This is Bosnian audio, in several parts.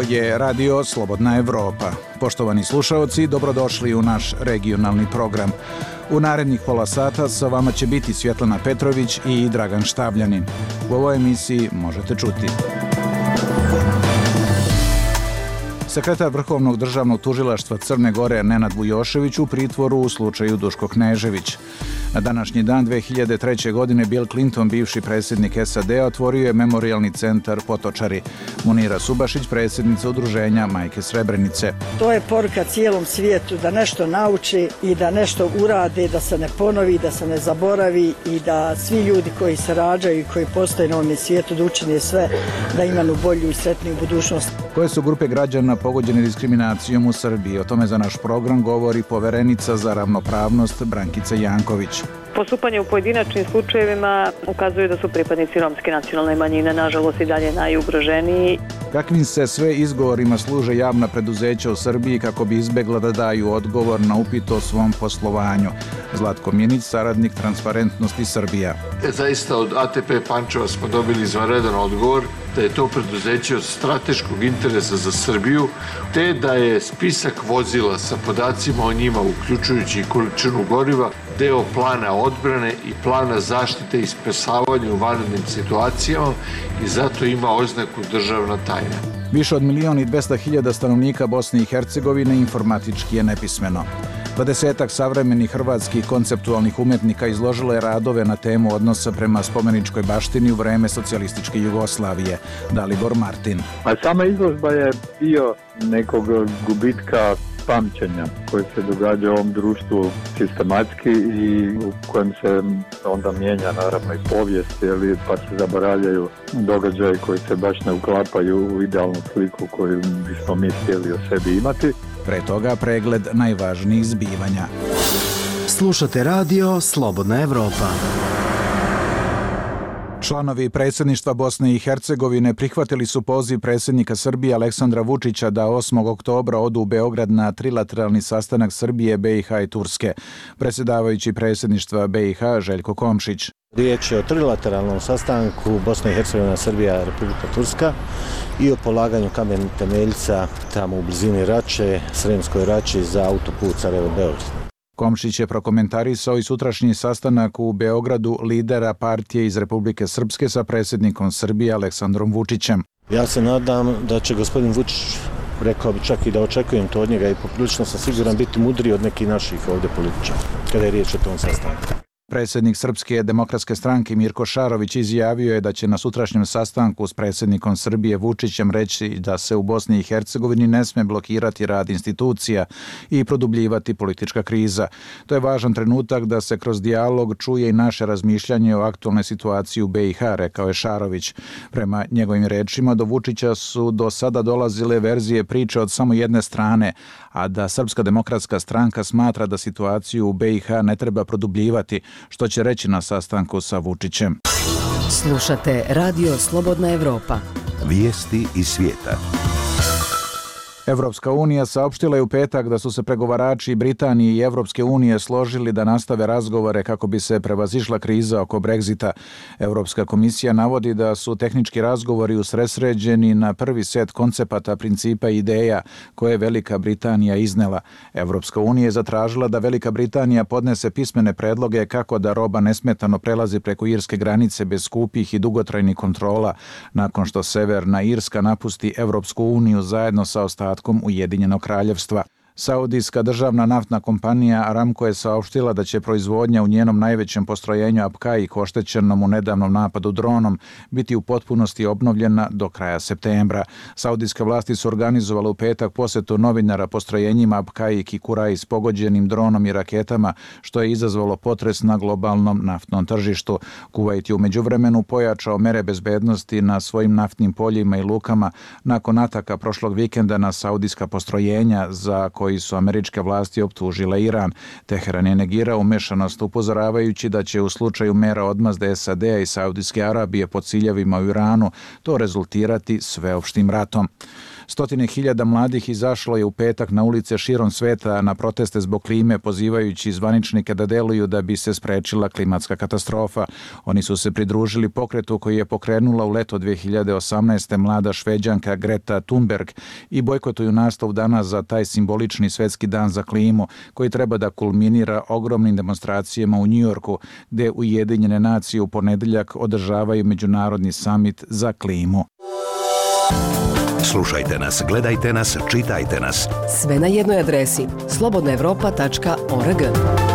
Ovo je Radio Slobodna Evropa. Poštovani slušaoci, dobrodošli u naš regionalni program. U narednih pola sata sa vama će biti Svjetlana Petrović i Dragan Štabljanin. U ovoj emisiji možete čuti: sekretar Vrhovnog državnog tužilaštva Crne Gore Nenad Vujošević u pritvoru u slučaju Duško Knežević. Na današnji dan 2003. godine Bill Clinton, bivši predsjednik SAD-a, otvorio je memorijalni centar Potočari. Munira Subašić, predsjednica udruženja Majke Srebrenice. To je poruka cijelom svijetu da nešto nauči i da nešto urade, da se ne ponovi, da se ne zaboravi i da svi ljudi koji se rađaju i koji postoje na ovom svijetu da učine sve da imaju bolju i sretniju budućnost. Koje su grupe građana pogođene diskriminacijom u Srbiji? O tome za naš program govori poverenica za ravnopravnost Brankica Janković. Postupanje u pojedinačnim slučajevima ukazuje da su pripadnici romske nacionalne manjine nažalost i dalje najugroženiji. Kakvim se sve izgovorima služe javna preduzeća u Srbiji kako bi izbjegla da daju odgovor na upit o svom poslovanju? Zlatko Minić, saradnik Transparentnosti Srbija. Zaista od ATP Pančeva smo dobili izvanredan odgovor da je to preduzeće od strateškog interesa za Srbiju, te da je spisak vozila sa podacima o njima, uključujući i količinu goriva, deo plana odbrane i plana zaštite i spasavanja u vanrednim situacijama i zato ima oznaku državna tajna. Više od 1.200.000 stanovnika Bosne i Hercegovine informatički je nepismeno. 20 savremenih hrvatskih konceptualnih umjetnika izložilo je radove na temu odnosa prema spomeničkoj baštini u vreme socijalističke Jugoslavije. Dalibor Martin. A sama izložba je dio nekog gubitka pamćenja koji se događa u ovom društvu sistematski i u kojem se onda mijenja naravno i povijest, pa se zaboravljaju događaje koji se baš ne uklapaju u idealnu sliku koju bismo mi htjeli o sebi imati. Pre toga pregled najvažnijih zbivanja. Slušate Radio Slobodna Evropa. Članovi predsjedništva Bosne i Hercegovine prihvatili su poziv predsjednika Srbije Aleksandra Vučića da 8. oktobra odu u Beograd na trilateralni sastanak Srbije, BiH i Turske. Predsjedavajući predsjedništva BiH Željko Komšić. Riječ je o trilateralnom sastanku Bosna i Hercegovina, Srbija, Republika Turska i o polaganju kamen temeljca tamo u blizini Rače, Sremskoj Rači za autoput Sarajevo-Beograd. Komšić je prokomentarisao i sutrašnji sastanak u Beogradu lidera partije iz Republike Srpske sa predsjednikom Srbije Aleksandrom Vučićem. Ja se nadam da će gospodin Vučić, rekao bi čak i da očekujem to od njega i poprilično sam siguran biti mudriji od nekih naših ovdje političara kada je riječ o tom sastanku. Predsjednik Srpske demokratske stranke Mirko Šarović izjavio je da će na sutrašnjem sastanku s predsjednikom Srbije Vučićem reći da se u Bosni i Hercegovini ne sme blokirati rad institucija i produbljivati politička kriza. To je važan trenutak da se kroz dijalog čuje i naše razmišljanje o aktualnoj situaciji u BiH, rekao je Šarović. Prema njegovim rečima, do Vučića su do sada dolazile verzije priče od samo jedne strane, a da Srpska demokratska stranka smatra da situaciju u BiH ne treba produbljivati, što će reći na sastanku sa Vučićem. Slušate Radio Slobodna Evropa. Vijesti iz svijeta. Evropska unija saopštila je u petak da su se pregovarači Britanije i Evropske unije složili da nastave razgovore kako bi se prevazišla kriza oko Brexita. Evropska komisija navodi da su tehnički razgovori usredsređeni na prvi set koncepata, principa i ideja koje je Velika Britanija iznela. Evropska unija je zatražila da Velika Britanija podnese pismene predloge kako da roba nesmetano prelazi preko irske granice bez skupih i dugotrajnih kontrola nakon što Severna Irska napusti Evropsku uniju zajedno sa ostatkom Ujedinjenog kraljevstva. Saudijska državna naftna kompanija Aramco je saopštila da će proizvodnja u njenom najvećem postrojenju Abqaiq, oštećenom u nedavnom napadu dronom, biti u potpunosti obnovljena do kraja septembra. Saudijske vlasti su organizovale u petak posjetu novinara postrojenjima Abqaiq i Kurais pogođenim dronom i raketama, što je izazvalo potres na globalnom naftnom tržištu. Kuvajt je u međuvremenu pojačao mere bezbednosti na svojim naftnim poljima i lukama nakon ataka prošlog vikenda na saudijska postrojenja za koji su američke vlasti optužile Iran. Teheran je negirao umešanost, upozoravajući da će u slučaju mera odmazde SAD-a i Saudijske Arabije po ciljevima u Iranu to rezultirati sveopštim ratom. Stotine hiljada mladih izašlo je u petak na ulice širom sveta na proteste zbog klime, pozivajući zvaničnike da deluju da bi se sprečila klimatska katastrofa. Oni su se pridružili pokretu koji je pokrenula u leto 2018. mlada Šveđanka Greta Thunberg i bojkotuju nastavu danas za taj simbolični svetski dan za klimu, koji treba da kulminira ogromnim demonstracijama u Njujorku, gde Ujedinjene nacije u ponedeljak održavaju međunarodni samit za klimu. Slušajte nas, gledajte nas, čitajte nas. Sve na jednoj adresi slobodnaevropa.org.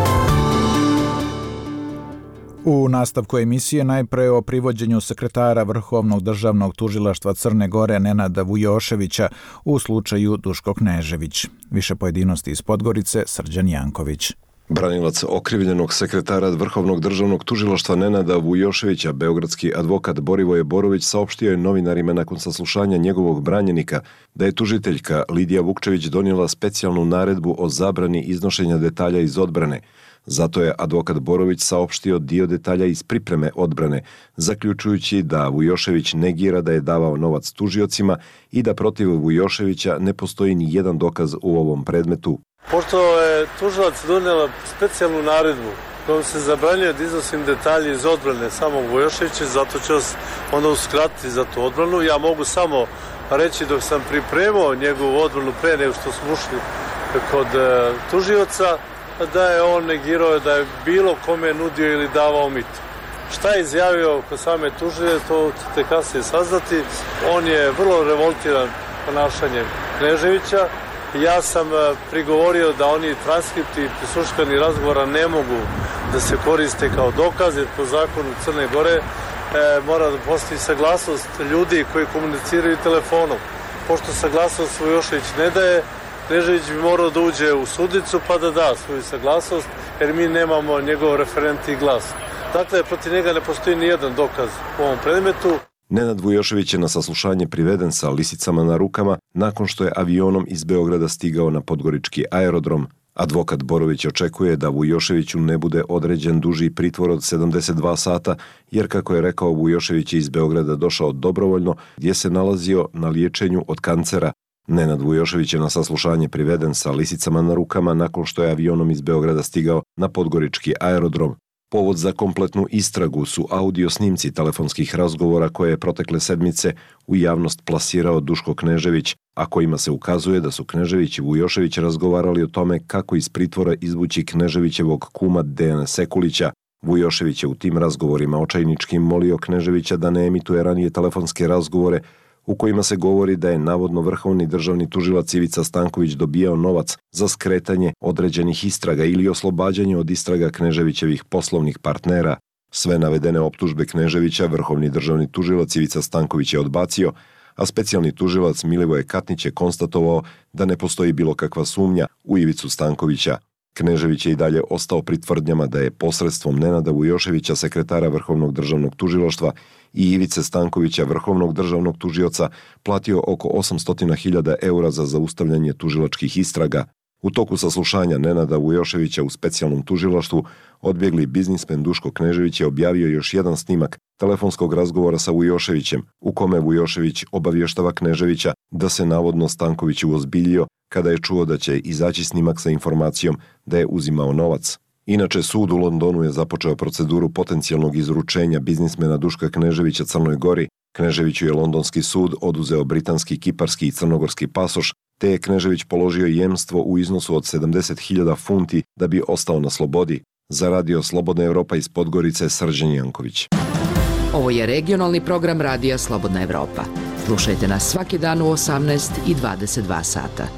U nastavku emisije najpre o privođenju sekretara Vrhovnog državnog tužilaštva Crne Gore Nenada Vujoševića u slučaju Duško Knežević. Više pojedinosti iz Podgorice, Srđan Janković. Branilac okrivljenog sekretara Vrhovnog državnog tužilaštva Nenada Vujoševića, beogradski advokat Borivoje Borović, saopštio je novinarima nakon saslušanja njegovog branjenika da je tužiteljka Lidija Vukčević donijela specijalnu naredbu o zabrani iznošenja detalja iz odbrane. Zato je advokat Borović saopštio dio detalja iz pripreme odbrane, zaključujući da Vujošević negira da je davao novac tužiocima i da protiv Vujoševića ne postoji ni jedan dokaz u ovom predmetu. Pošto je tužilac donijela specijalnu naredbu kojom se zabranjuje da iznosim detalje iz odbrane samog Vujoševića, zato ću vas onda uskratiti za tu odbranu. Ja mogu samo reći dok sam pripremao njegovu odbranu pre nego što smo ušli kod tužioca, da je on negirao da je bilo kome nudio ili davao mito. Šta je izjavio kod same tužije, to ćete kasnije saznati. On je vrlo revoltiran ponašanjem Kneževića. Ja sam prigovorio da oni transkripti i prisluškani razgovora ne mogu da se koriste kao dokaz, jer po zakonu Crne Gore mora da postoji saglasnost ljudi koji komuniciraju telefonom. Pošto saglasnost Vujošević ne daje, Knežević bi morao da uđe u sudnicu pa da da svoju saglasnost, jer mi nemamo njegov referentni glas. Dakle, protiv njega ne postoji ni jedan dokaz u ovom predmetu. Nenad Vujošević je na saslušanje priveden sa lisicama na rukama nakon što je avionom iz Beograda stigao na podgorički aerodrom. Advokat Borović očekuje da Vujoševiću ne bude određen duži pritvor od 72 sata, jer kako je rekao, Vujošević je iz Beograda došao dobrovoljno gdje se nalazio na liječenju od kancera. Nenad Vujošević je na saslušanje priveden sa lisicama na rukama nakon što je avionom iz Beograda stigao na podgorički aerodrom. Povod za kompletnu istragu su audio snimci telefonskih razgovora koje je protekle sedmice u javnost plasirao Duško Knežević, a kojima se ukazuje da su Knežević i Vujošević razgovarali o tome kako iz pritvora izvući Kneževićevog kuma Dejana Sekulića. Vujošević je u tim razgovorima očajnički molio Kneževića da ne emituje ranije telefonske razgovore u kojima se govori da je navodno vrhovni državni tužilac Ivica Stanković dobijao novac za skretanje određenih istraga ili oslobađanje od istraga Kneževićevih poslovnih partnera. Sve navedene optužbe Kneževića vrhovni državni tužilac Ivica Stanković je odbacio, a specijalni tužilac Milivoje Katnić je konstatovao da ne postoji bilo kakva sumnja u Ivicu Stankovića. Knežević je i dalje ostao pri tvrdnjama da je posredstvom Nenada Vujoševića, sekretara Vrhovnog državnog tužilaštva, i Ivice Stankovića, vrhovnog državnog tužioca, platio oko 800.000 eura za zaustavljanje tužilačkih istraga. U toku saslušanja Nenada Vujoševića u specijalnom tužilaštvu odbjegli biznismen Duško Knežević je objavio još jedan snimak telefonskog razgovora sa Vujoševićem, u kome Vujošević obavještava Kneževića da se navodno Stanković uozbiljio kada je čuo da će izaći snimak sa informacijom da je uzimao novac. Inače, sud u Londonu je započeo proceduru potencijalnog izručenja biznismena Duška Kneževića Crnoj Gori. Kneževiću je londonski sud oduzeo britanski, kiparski i crnogorski pasoš, te je Knežević položio jemstvo u iznosu od 70.000 funti da bi ostao na slobodi. Za Radio Slobodna Evropa iz Podgorice, Srđan Janković. Ovo je regionalni program Radija Slobodna Evropa. Slušajte nas svaki dan u 18 i 22 sata.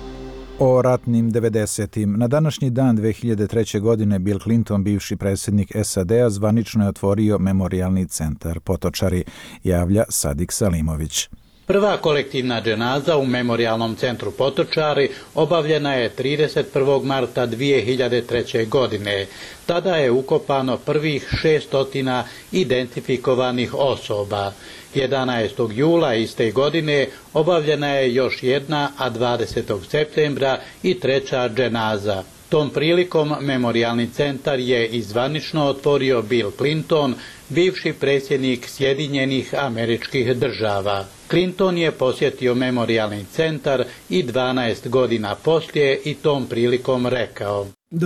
O ratnim 90-im. Na današnji dan 2003. godine Bill Clinton, bivši predsjednik SAD-a, zvanično je otvorio memorijalni centar Potočari, javlja Sadik Salimović. Prva kolektivna dženaza u memorijalnom centru Potočari obavljena je 31. marta 2003. godine. Tada je ukopano prvih 600 identifikovanih osoba. 11. jula iste godine obavljena je još jedna, a 20. septembra i treća dženaza. Tom prilikom memorialni centar je izvanično otvorio Bill Clinton, bivši predsjednik Sjedinjenih Američkih Država. Clinton je posjetio memorialni centar i 12 godina poslije i tom prilikom rekao: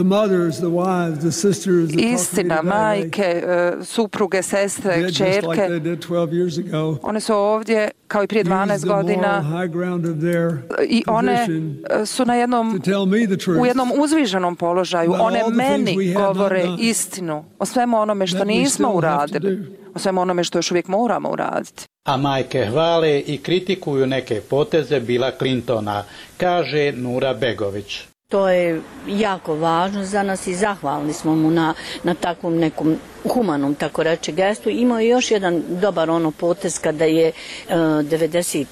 Istina, majke, supruge, sestre, kćerke, one su ovdje kao i prije 12 godina i one su u jednom uzviženom položaju. One meni govore istinu o svemu onome što nismo uradili, o svemu onome što još uvijek moramo uraditi. A majke hvale i kritikuju neke poteze Billa Clintona, kaže Nura Begović. To je jako važno za nas i zahvalni smo mu na takvom nekom humanom, tako reći, gestu. Imao je još jedan dobar potez kada je 92.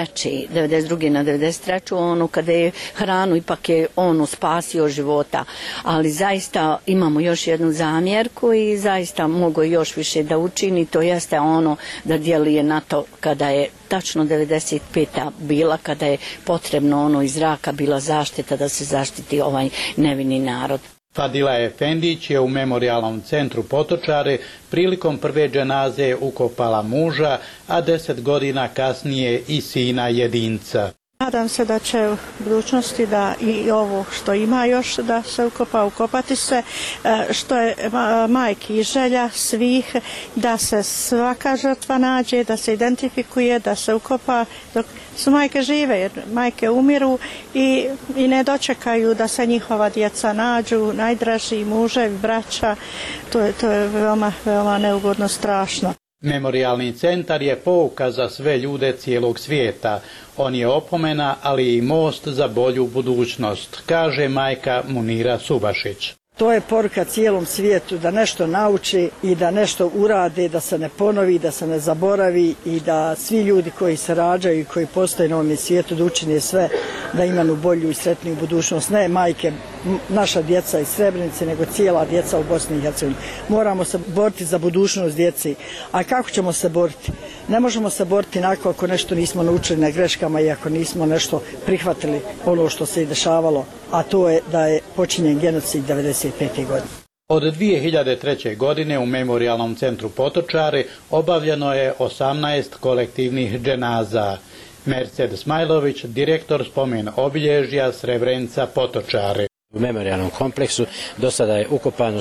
na 93. Kada je hranu, ipak je spasio života. Ali zaista imamo još jednu zamjerku i zaista mogu još više da učini, to jeste da djeluje na to kada je tačno 95. bila, kada je potrebno iz zraka bila zaštita da se zaštiti ovaj nevini narod. Fadila Efendić je u memorialnom centru Potočare prilikom prve dženaze ukopala muža, a 10 godina kasnije i sina jedinca. Nadam se da će u budućnosti da i ovo što ima još da se ukopati se, što je majki želja svih, da se svaka žrtva nađe, da se identifikuje, da se ukopa dok su majke žive, jer majke umiru i ne dočekaju da se njihova djeca nađu, najdraži muževi, braća, to je veoma, veoma neugodno, strašno. Memorialni centar je pouka za sve ljude cijelog svijeta. On je opomena, ali i most za bolju budućnost, kaže majka Munira Subašić. To je poruka cijelom svijetu da nešto nauči i da nešto urade, da se ne ponovi, da se ne zaboravi i da svi ljudi koji se rađaju i koji postoje na ovom svijetu da učine sve da imaju bolju i sretniju budućnost. Ne majke, naša djeca iz Srebrenice, nego cijela djeca u Bosni i Hercegovini. Moramo se boriti za budućnost djeci. A kako ćemo se boriti? Ne možemo se boriti nakon ako nešto nismo naučili na greškama i ako nismo nešto prihvatili ono što se i dešavalo, a to je da je počinjen genocid 95. godine. Od 2003. godine u memorialnom centru Potočare obavljeno je 18 kolektivnih dženaza. Mercedes Smajlović, direktor spomen obilježja Srebrenica Potočare. U memorialnom kompleksu do sada je ukopano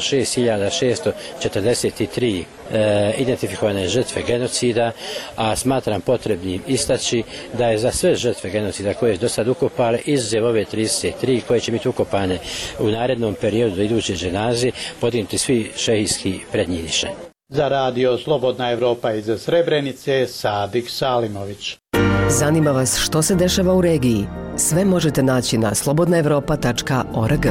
6643 identifikovane žrtve genocida, a smatram potrebnim istaći da je za sve žrtve genocida koje je do sada ukopale, izuzev ove 33 koje će biti ukopane u narednom periodu do iduće dženaze, podignuti svi šehijski prednjiniše. Za radio Slobodna Evropa iz Srebrenice, Sadik Salimović. Zanima vas što se dešava u regiji? Sve možete naći na slobodnaevropa.org.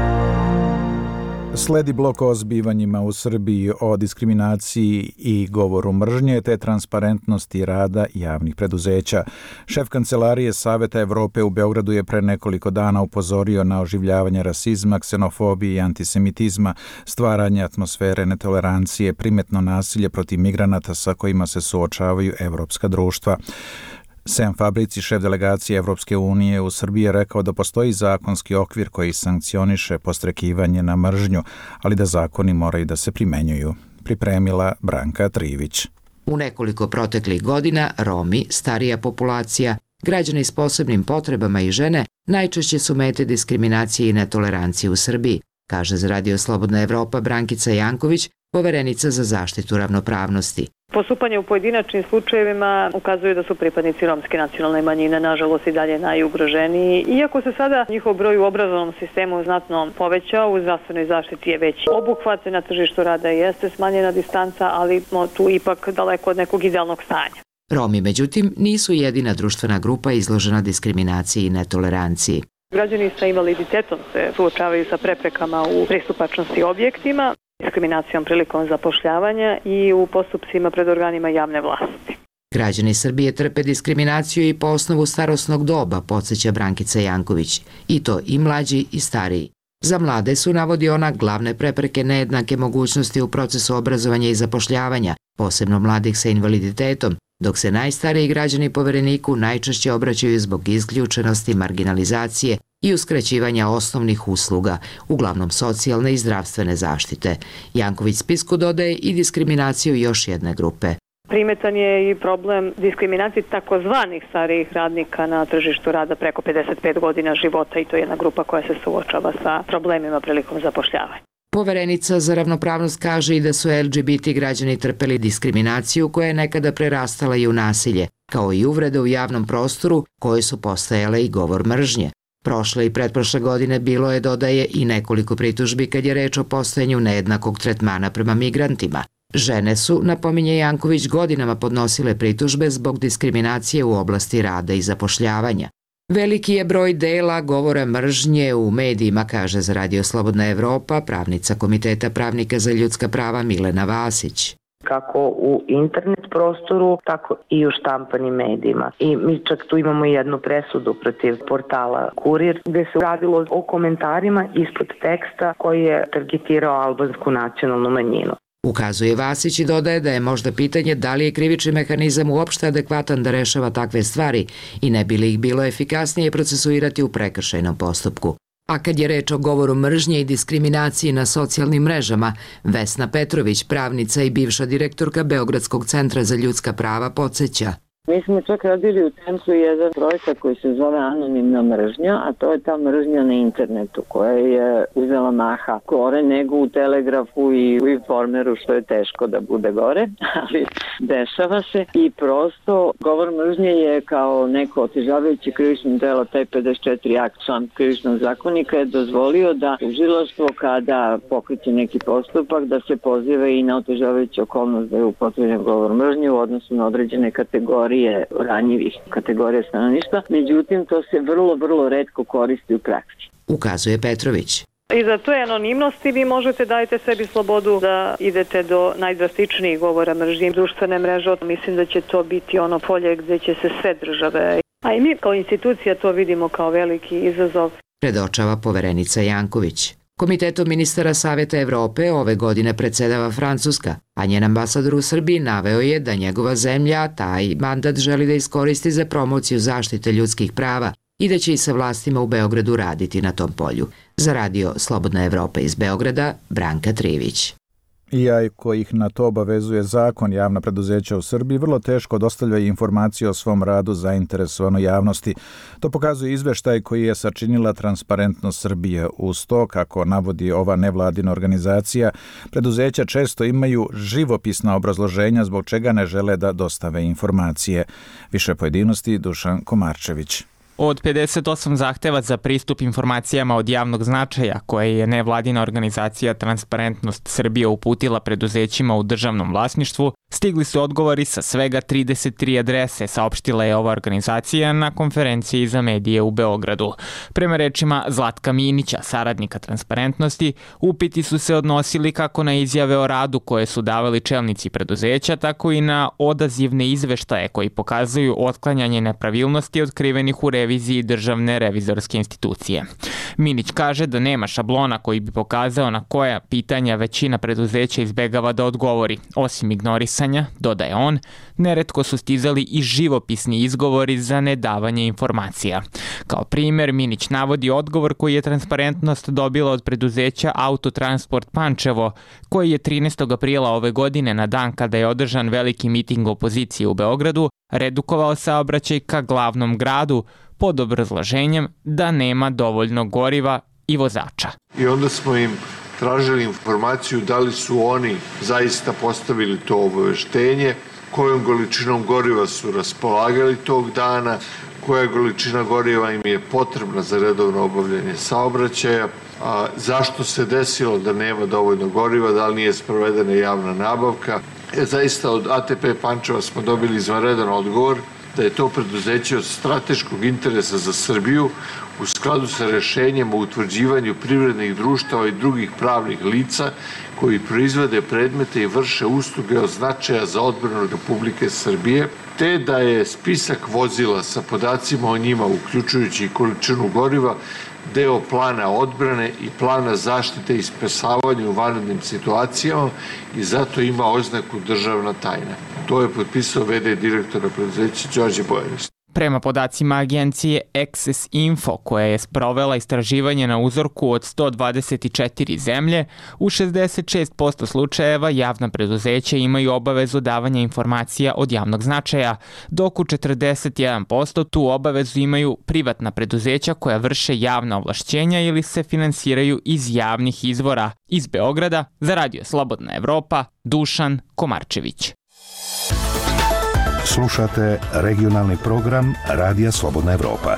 Sledi blok o zbivanjima u Srbiji, o diskriminaciji i govoru mržnje te transparentnosti rada javnih preduzeća. Šef Kancelarije Saveta Evrope u Beogradu je pre nekoliko dana upozorio na oživljavanje rasizma, ksenofobije i antisemitizma, stvaranje atmosfere netolerancije, primetno nasilje protiv migranata sa kojima se suočavaju evropska društva. Sam Fabrici, šef delegacije Evropske unije u Srbiji, je rekao da postoji zakonski okvir koji sankcioniše podstrekivanje na mržnju, ali da zakoni moraju da se primenjuju. Pripremila Branka Trivić. U nekoliko proteklih godina Romi, starija populacija, građani s posebnim potrebama i žene najčešće su mete diskriminacije i netolerancije u Srbiji, kaže za Radio Slobodna Evropa Brankica Janković, poverenica za zaštitu ravnopravnosti. Postupanje u pojedinačnim slučajevima ukazuje da su pripadnici romske nacionalne manjine nažalost i dalje najugroženiji. Iako se sada njihov broj u obrazovnom sistemu znatno povećao, u zdravstvenoj zaštiti je već obuhvat, na tržištu rada jeste smanjena distanca, ali smo tu ipak daleko od nekog idealnog stanja. Romi, međutim, nisu jedina društvena grupa izložena diskriminaciji i netoleranciji. Građani sa invaliditetom se suočavaju sa preprekama u pristupačnosti objektima, diskriminacijom prilikom zapošljavanja i u postupcima pred organima javne vlasti. Građani Srbije trpe diskriminaciju i po osnovu starosnog doba, podsjeća Brankica Janković, i to i mlađi i stariji. Za mlade su, navodi ona, glavne prepreke nejednake mogućnosti u procesu obrazovanja i zapošljavanja, posebno mladih sa invaliditetom, dok se najstariji građani Povereniku najčešće obraćaju zbog isključenosti, marginalizacije i uskraćivanja osnovnih usluga, uglavnom socijalne i zdravstvene zaštite. Janković spisku dodaje i diskriminaciju još jedne grupe. Primetan je i problem diskriminacije takozvanih starijih radnika na tržištu rada preko 55 godina života i to je jedna grupa koja se suočava sa problemima prilikom zapošljavanja. Poverenica za ravnopravnost kaže i da su LGBT građani trpeli diskriminaciju koja je nekada prerastala i u nasilje, kao i uvrede u javnom prostoru koje su postajale i govor mržnje. Prošle i pretprošle godine bilo je, dodaje, i nekoliko pritužbi kad je reč o postojanju nejednakog tretmana prema migrantima. Žene su, napominje Janković, godinama podnosile pritužbe zbog diskriminacije u oblasti rada i zapošljavanja. Veliki je broj dela govora mržnje u medijima, kaže za Radio Slobodna Evropa pravnica Komiteta pravnika za ljudska prava Milena Vasić. Kako u internet prostoru, tako i u štampanim medijima. I mi čak tu imamo jednu presudu protiv portala Kurir, gde se radilo o komentarima ispod teksta koji je targetirao albansku nacionalnu manjinu. Ukazuje Vasić i dodaje da je možda pitanje da li je krivični mehanizam uopšte adekvatan da rešava takve stvari i ne bi li ih bilo efikasnije procesuirati u prekršajnom postupku. A kad je reč o govoru mržnje i diskriminaciji na socijalnim mrežama, Vesna Petrović, pravnica i bivša direktorka Beogradskog centra za ljudska prava, podsjeća. Mi smo čak radili u centru jedan projekat koji se zove Anonimna mržnja, a to je ta mržnja na internetu koja je uzela maha gore nego u Telegrafu i u Informeru, što je teško da bude gore, ali dešava se i prosto govor mržnje je kao neko otežavajuće krivično delo, taj 54 akt član krivičnog zakonika je dozvolio da tužilaštvo kada pokreće neki postupak da se poziva i na otežavajuću okolnost da je upotrebljen govor mržnje u odnosu na određene kategorije ranjivih kategorija stanovništva, međutim to se vrlo retko koristi u praksi. Ukazuje Petrović. I za toj anonimnosti vi možete dajete sebi slobodu da idete do najdrastičnijih govora mržnje, društvene mreže. Mislim da će to biti ono polje gdje će se sve države, a i mi kao institucija to vidimo kao veliki izazov. Predočava poverenica Janković. Komitetom ministara Saveta Evrope ove godine predsedava Francuska, a njen ambasador u Srbiji naveo je da njegova zemlja taj mandat želi da iskoristi za promociju zaštite ljudskih prava i da će i sa vlastima u Beogradu raditi na tom polju. Za Radio Slobodna Evropa iz Beograda, Branka Trivić. Iako ih na to obavezuje zakon, javna preduzeća u Srbiji vrlo teško dostavljaju informacije o svom radu zainteresovanoj javnosti. To pokazuje izveštaj koji je sačinila Transparentnost Srbije. Uz to, kako navodi ova nevladina organizacija, preduzeća često imaju živopisna obrazloženja zbog čega ne žele da dostave informacije. Više pojedinosti Dušan Komarčević. Od 58 zahteva za pristup informacijama od javnog značaja koje je nevladina organizacija Transparentnost Srbije uputila preduzećima u državnom vlasništvu, stigli su odgovori sa svega 33 adrese, saopštila je ova organizacija na konferenciji za medije u Beogradu. Prema rečima Zlatka Minića, saradnika Transparentnosti, upiti su se odnosili kako na izjave o radu koje su davali čelnici preduzeća, tako i na odazivne izveštaje koji pokazuju otklanjanje nepravilnosti otkrivenih u reviziji Državne revizorske institucije. Minić kaže da nema šablona koji bi pokazao na koja pitanja većina preduzeća izbegava da odgovori. Osim ignorisanja, dodaje on, neretko su stizali i živopisni izgovori za nedavanje informacija. Kao primer, Minić navodi odgovor koji je Transparentnost dobila od preduzeća Autotransport Pančevo, koji je 13. aprila ove godine, na dan kada je održan veliki miting opozicije u Beogradu, redukovao saobraćaj ka glavnom gradu pod obrazloženjem da nema dovoljno goriva i vozača. I onda smo im tražili informaciju da li su oni zaista postavili to obaveštenje, kojom količinom goriva su raspolagali tog dana, koja količina goriva im je potrebna za redovno obavljanje saobraćaja, zašto se desilo da nema dovoljno goriva, da li nije sprovedena javna nabavka. Zaista od ATP Pančeva smo dobili izvanredan odgovor da je to preduzeće od strateškog interesa za Srbiju u skladu sa rešenjem o utvrđivanju privrednih društava i drugih pravnih lica koji proizvode predmete i vrše usluge od značaja za odbranu Republike Srbije, te da je spisak vozila sa podacima o njima, uključujući i količinu goriva, deo plana odbrane i plana zaštite i spasavanja u vanrednim situacijama i zato ima oznaku državna tajna. To je potpisao v.d. direktora preduzeća Đorđe Bojanis. Prema podacima agencije Access Info, koja je sprovela istraživanje na uzorku od 124 zemlje, u 66% slučajeva javna preduzeća imaju obavezu davanja informacija od javnog značaja, dok u 41% tu obavezu imaju privatna preduzeća koja vrše javna ovlašćenja ili se finansiraju iz javnih izvora. Iz Beograda, za Radio Slobodna Evropa, Dušan Komarčević. Slušate regionalni program Radija Slobodna Evropa.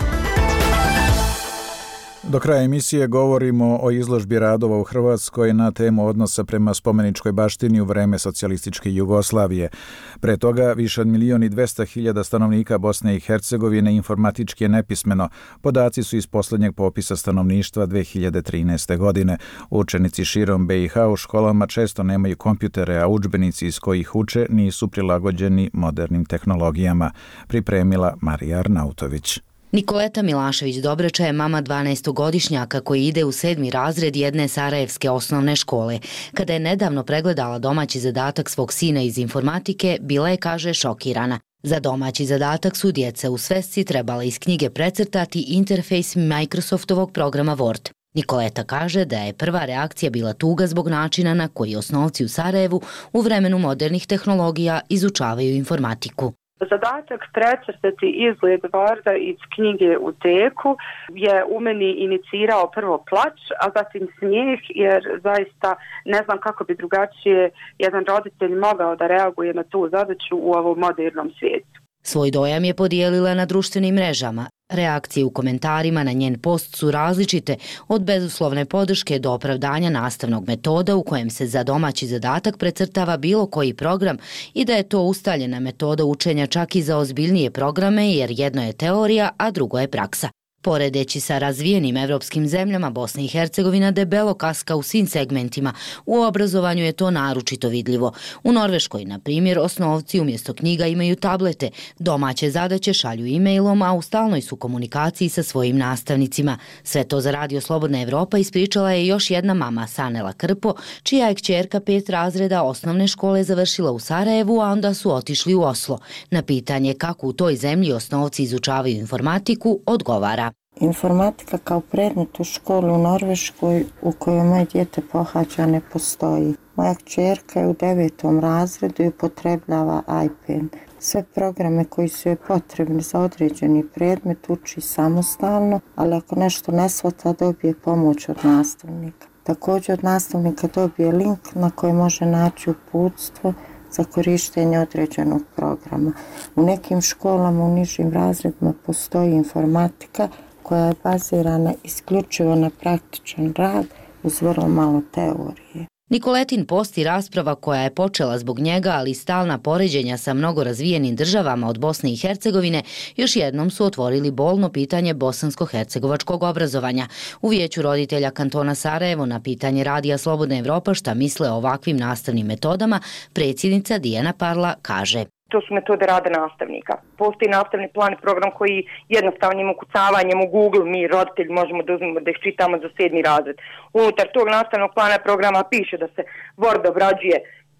Do kraja emisije govorimo o izložbi radova u Hrvatskoj na temu odnosa prema spomeničkoj baštini u vreme socijalističke Jugoslavije. Pre toga više od 1.200.000 stanovnika Bosne i Hercegovine informatički je nepismeno. Podaci su iz posljednjeg popisa stanovništva 2013. godine. Učenici širom BiH u školama često nemaju kompjutere, a udžbenici iz kojih uče nisu prilagođeni modernim tehnologijama. Pripremila Marija Arnautović. Nikoleta Milašević-Dobreča je mama 12-godišnjaka koji ide u 7. razred jedne sarajevske osnovne škole. Kada je nedavno pregledala domaći zadatak svog sina iz informatike, bila je, kaže, šokirana. Za domaći zadatak su djeca u svesci trebala iz knjige precrtati interfejs Microsoftovog programa Word. Nikoleta kaže da je prva reakcija bila tuga zbog načina na koji osnovci u Sarajevu u vremenu modernih tehnologija izučavaju informatiku. Zadatak precrtati izgled Worda iz knjige u teku je u meni inicirao prvo plać, a zatim smijeh, jer zaista ne znam kako bi drugačije jedan roditelj mogao da reaguje na tu zadaću u ovom modernom svijetu. Svoj dojam je podijelila na društvenim mrežama. Reakcije u komentarima na njen post su različite, od bezuslovne podrške do opravdanja nastavnog metoda u kojem se za domaći zadatak precrtava bilo koji program i da je to ustaljena metoda učenja čak i za ozbiljnije programe, jer jedno je teorija, a drugo je praksa. Poredeći sa razvijenim evropskim zemljama, Bosna i Hercegovina debelo kaska u svim segmentima. U obrazovanju je to naročito vidljivo. U Norveškoj, na primjer, osnovci umjesto knjiga imaju tablete, domaće zadaće šalju e-mailom, a u stalnoj su komunikaciji sa svojim nastavnicima. Sve to za Radio Slobodna Evropa ispričala je još jedna mama, Sanela Krpo, čija je kćerka 5 razreda osnovne škole završila u Sarajevu, a onda su otišli u Oslo. Na pitanje kako u toj zemlji osnovci izučavaju informatiku, odgovara. Informatika kao predmet u školi u Norveškoj u kojoj moje dijete pohađa ne postoji. Moja kćerka je u 9. razredu i upotrebljava iPad. Sve programe koji su joj potrebni za određeni predmet uči samostalno, ali ako nešto ne shvata dobije pomoć od nastavnika. Također od nastavnika dobije link na koji može naći uputstvo za korištenje određenog programa. U nekim školama u nižim razredima postoji informatika koja je bazirana isključivo na praktičan rad uz vrlo malo teorije. Nikoletin post i rasprava koja je počela zbog njega, ali i stalna poređenja sa mnogo razvijenim državama od Bosne i Hercegovine, još jednom su otvorili bolno pitanje bosansko-hercegovačkog obrazovanja. U vijeću roditelja kantona Sarajevo na pitanje Radija Slobodna Evropa šta misle o ovakvim nastavnim metodama, predsjednica Dijana Parla kaže: To su metode rada nastavnika. Postoji nastavni plan i program koji jednostavnim ukucavanjem u Google mi roditelji možemo da uzmemo da ih čitamo za 7. razred. Unutar tog nastavnog plana i programa piše da se Word obrađuje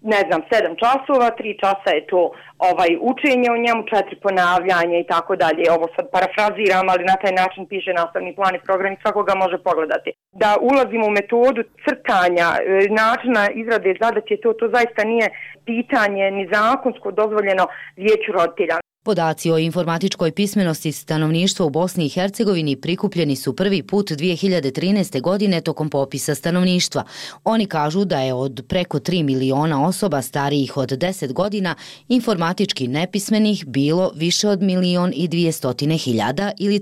7 časova, 3 časa je to učenje o njemu, 4 ponavljanja i tako dalje. Ovo sad parafraziram, ali na taj način piše nastavni plan i program i svako ga može pogledati. Da ulazimo u metodu crtanja, načina izrade zadaće, to zaista nije pitanje ni zakonsko dozvoljeno vijeću roditelja. Podaci o informatičkoj pismenosti stanovništva u Bosni i Hercegovini prikupljeni su prvi put 2013. godine tokom popisa stanovništva. Oni kažu da je od preko 3 miliona osoba starijih od 10 godina informatički nepismenih bilo više od 1.200.000 ili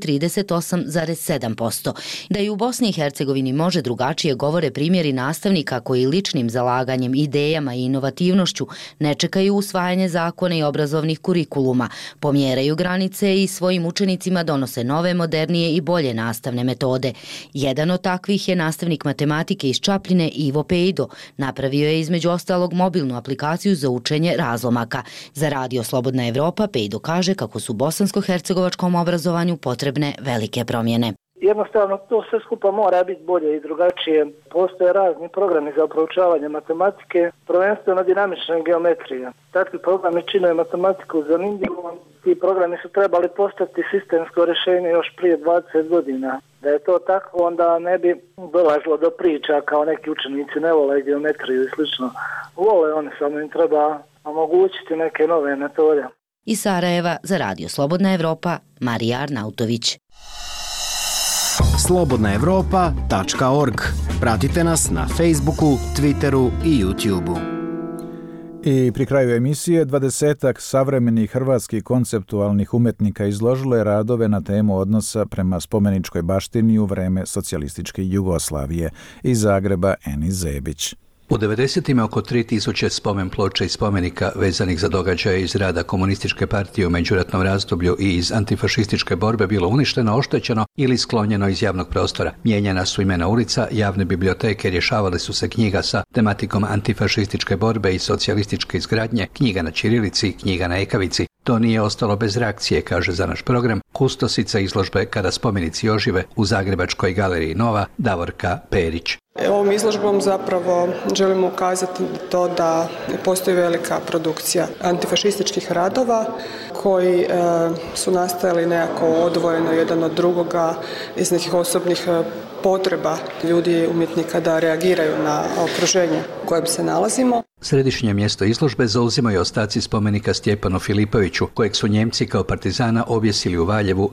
38,7%. Da i u Bosni i Hercegovini može drugačije govore primjeri nastavnika koji ličnim zalaganjem, idejama i inovativnošću ne čekaju usvajanje zakona i obrazovnih kurikuluma, pomjeraju granice i svojim učenicima donose nove, modernije i bolje nastavne metode. Jedan od takvih je nastavnik matematike iz Čapljine Ivo Pejdo. Napravio je između ostalog mobilnu aplikaciju za učenje razlomaka. Za Radio Slobodna Evropa Pejdo kaže kako su bosansko-hercegovačkom obrazovanju potrebne velike promjene. Jednostavno to sve skupa mora biti bolje i drugačije. Postoje razni programi za proučavanje matematike, prvenstveno dinamične geometrije. Takvi programi čine matematiku zanimljivom. Ti programi su trebali postati sistemsko rješenje još prije 20 godina. Da je to tako, onda ne bi dolazilo do priča kao neki učenici ne vole geometriju i slično. Vole oni, samo im treba omogućiti neke nove metode. Iz Sarajeva za Radio Slobodna Evropa, Marija Arnautović. slobodnaevropa.org. Pratite nas na Facebooku, Twitteru i YouTubeu. I pri kraju emisije 20 savremenih hrvatskih konceptualnih umetnika izložilo je radove na temu odnosa prema spomeničkoj baštini u vreme socijalističke Jugoslavije. Iz Zagreba Eni Zebić. U 90-ima oko 3000 spomen ploča i spomenika vezanih za događaje iz rada komunističke partije u međuratnom razdoblju i iz antifašističke borbe bilo uništeno, oštećeno ili sklonjeno iz javnog prostora. Mijenjana su imena ulica, javne biblioteke, rješavale su se knjiga sa tematikom antifašističke borbe i socijalističke izgradnje, knjiga na ćirilici, knjiga na ekavici. To nije ostalo bez reakcije, kaže za naš program kustosica izložbe Kada spomenici ožive u Zagrebačkoj galeriji Nova, Davorka Perić. Ovom izložbom zapravo želimo ukazati na to da postoji velika produkcija antifašističkih radova koji su nastajali nekako odvojeno jedan od drugoga iz nekih osobnih potreba ljudi umjetnika da reagiraju na okruženje u kojem se nalazimo. Središnje mjesto izložbe zauzimaju ostaci spomenika Stjepanu Filipoviću, kojeg su Njemci kao partizana objesili u Valjevu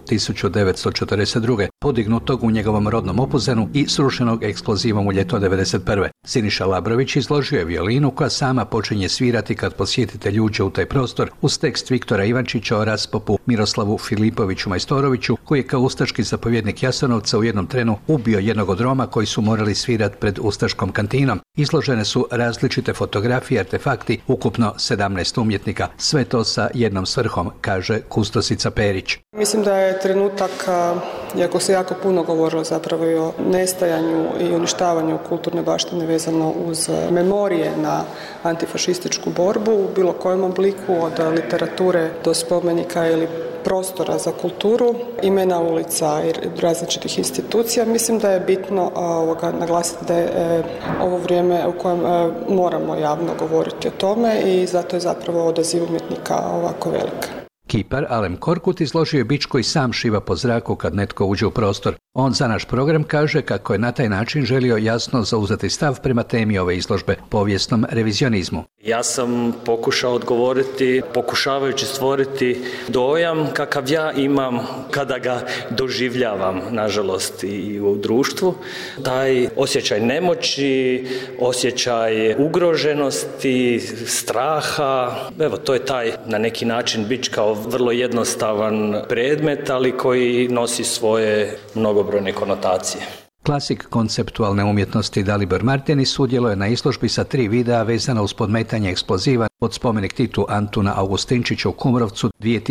1942. podignutog u njegovom rodnom Opuzenu i srušenog eksplozivom u ljeto 1991. Siniša Labrović izložio je violinu koja sama počinje svirati kad posjetitelj uđe u taj prostor uz tekst Viktora Ivančića o raspopu Miroslavu Filipoviću Majstoroviću, koji je kao ustaški zapovjednik Jasenovca u jednom trenu ubio jednog od Roma koji su morali svirati pred ustaškom kantinom. Izložene su različite fotografije, artefakti, ukupno 17 umjetnika. Sve to sa jednom svrhom, kaže kustosica Perić. Mislim da je trenutak, iako se jako puno govorilo zapravo i o nestajanju i uništavanju kulturne baštine vezano uz memorije na antifašističku borbu u bilo kojem obliku, od literature do spomenika ili prostora za kulturu, imena ulica i različitih institucija. Mislim da je bitno naglasiti da je ovo vrijeme u kojem moramo javno govoriti o tome i zato je zapravo odaziv umjetnika ovako velik. Kipar Alem Korkut izložio je bič koji sam šiva po zraku kad netko uđe u prostor. On za naš program kaže kako je na taj način želio jasno zauzeti stav prema temi ove izložbe, povijesnom revizionizmu. Ja sam pokušao odgovoriti, pokušavajući stvoriti dojam kakav ja imam kada ga doživljavam, nažalost, i u društvu. Taj osjećaj nemoći, osjećaj ugroženosti, straha, evo, to je taj na neki način bič kao vrlo jednostavan predmet, ali koji nosi svoje mnogobrojne konotacije. Klasik konceptualne umjetnosti Dalibor Martini sudjeluje na izložbi sa 3 videa vezana uz podmetanje eksploziva pod spomenik Titu Antuna Augustinčića u Kumrovcu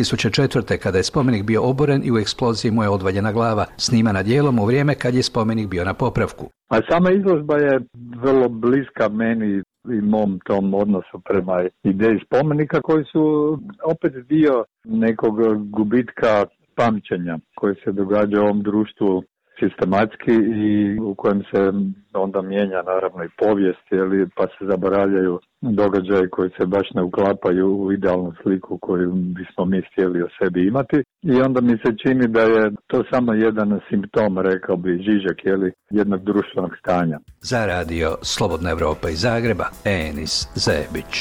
2004. kada je spomenik bio oboren i u eksploziji mu je odvaljena glava, snimana dijelom u vrijeme kad je spomenik bio na popravku. A sama izložba je vrlo bliska meni i mom tom odnosu prema ideji spomenika koji su opet dio nekog gubitka pamćenja koji se događa u ovom društvu sistematski i u kojem se onda mijenja naravno i povijest, pa se zaboravljaju događaji koji se baš ne uklapaju u idealnu sliku koju bismo mi htjeli o sebi imati. I onda mi se čini da je to samo jedan simptom, rekao bi, žižak jednog društvenog stanja. Za Radio Slobodna Evropa iz Zagreba, Enis Zebić.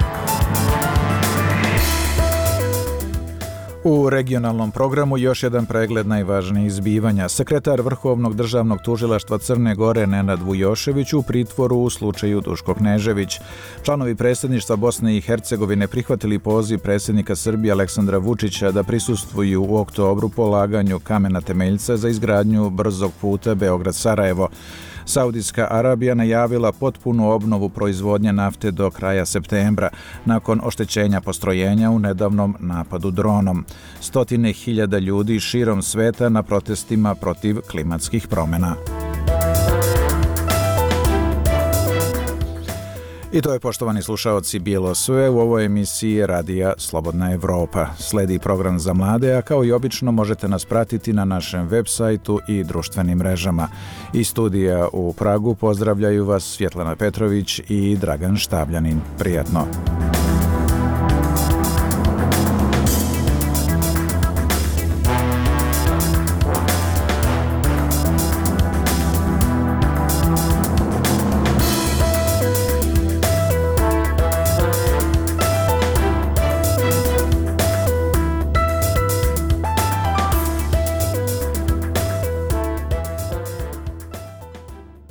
U regionalnom programu još jedan pregled najvažnijih zbivanja. Sekretar Vrhovnog državnog tužilaštva Crne Gore Nenad Vujošević u pritvoru u slučaju Duško Knežević. Članovi predsjedništva Bosne i Hercegovine prihvatili poziv predsjednika Srbije Aleksandra Vučića da prisustvuju u oktobru polaganju kamena temeljca za izgradnju brzog puta Beograd-Sarajevo. Saudijska Arabija najavila potpunu obnovu proizvodnje nafte do kraja septembra, nakon oštećenja postrojenja u nedavnom napadu dronom. Stotine hiljada ljudi širom sveta na protestima protiv klimatskih promjena. I to je, poštovani slušaoci, bilo sve u ovoj emisiji Radija Slobodna Evropa. Sledi program za mlade, a kao i obično možete nas pratiti na našem web sajtu i društvenim mrežama. Iz studija u Pragu pozdravljaju vas Svjetlana Petrović i Dragan Štabljanin. Prijatno!